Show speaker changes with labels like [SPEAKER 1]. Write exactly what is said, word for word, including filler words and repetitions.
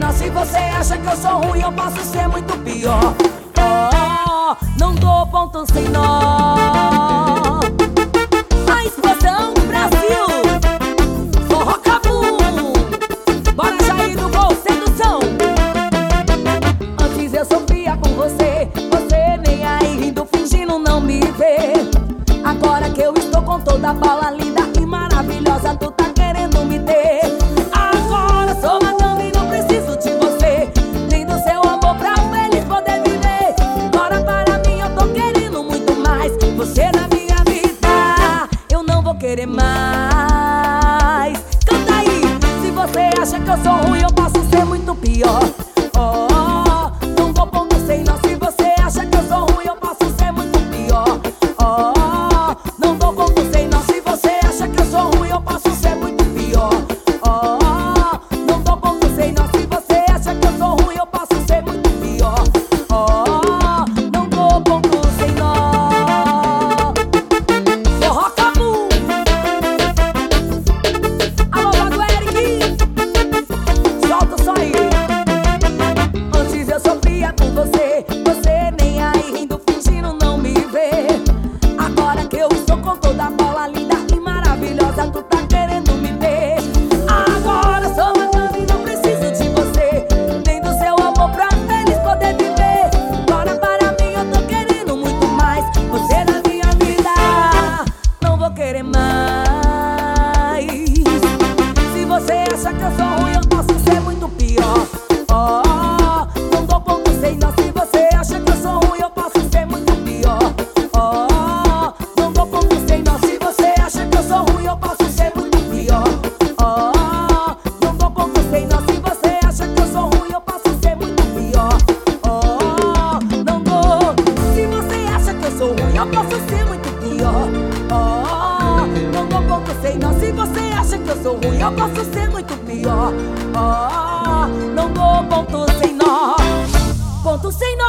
[SPEAKER 1] nó. Se você acha que eu sou ruim, eu posso ser muito pior. Oh, não dou ponto sem nó. A explosão do Brasil, forró cabum. Bora sair do gol, sedução. Antes eu sofria com você, você nem aí rindo, fingindo não me ver. Agora que eu estou com toda a bola linda e maravilhosa, tu tá querendo me ter. Agora sou madame e não preciso de você, nem do seu amor pra feliz poder viver. Agora para mim eu tô querendo muito mais você na minha vida, eu não vou querer mais. Canta aí! Se você acha que eu sou ruim, eu posso ser muito pior. Oh, não dou ponto sem nó. Se você acha que eu sou ruim, eu posso ser muito pior. Oh, não dou ponto sem nó. Se você acha que eu sou ruim, eu posso ser muito pior. Oh, não dou ponto sem nó. Se você acha que eu sou ruim, eu posso ser muito pior. Oh, não dou ponto sem nó. Forró cabum. Alô, Vago Eric, solta o som aí. Antes eu sofria com você, você nem aí rindo, fingindo não me ver. Agora que eu estou com toda a bola linda e maravilhosa, tu tá querendo me ter. Agora sou madame e não preciso de você, nem do seu amor pra feliz poder viver. Agora para mim eu tô querendo muito mais você na minha vida, não vou querer mais. Se você acha que eu sou ruim, eu posso ser muito pior. Oh, não dou ponto sem nó. Se você acha que eu sou ruim, eu posso ser muito pior. Oh, não dou ponto sem nó. Se você acha que eu sou ruim, eu posso ser muito pior. Oh, não dou ponto sem nó. Se você acha que eu sou ruim, eu posso ser muito pior. Oh, não dou. Se você acha que eu sou ruim, eu posso ser muito pior. Oh, não dou ponto sem nó. Se você acha que eu sou ruim, eu posso ser muito pior. Oh, não dou ponto sem nó. Ponto sem nó.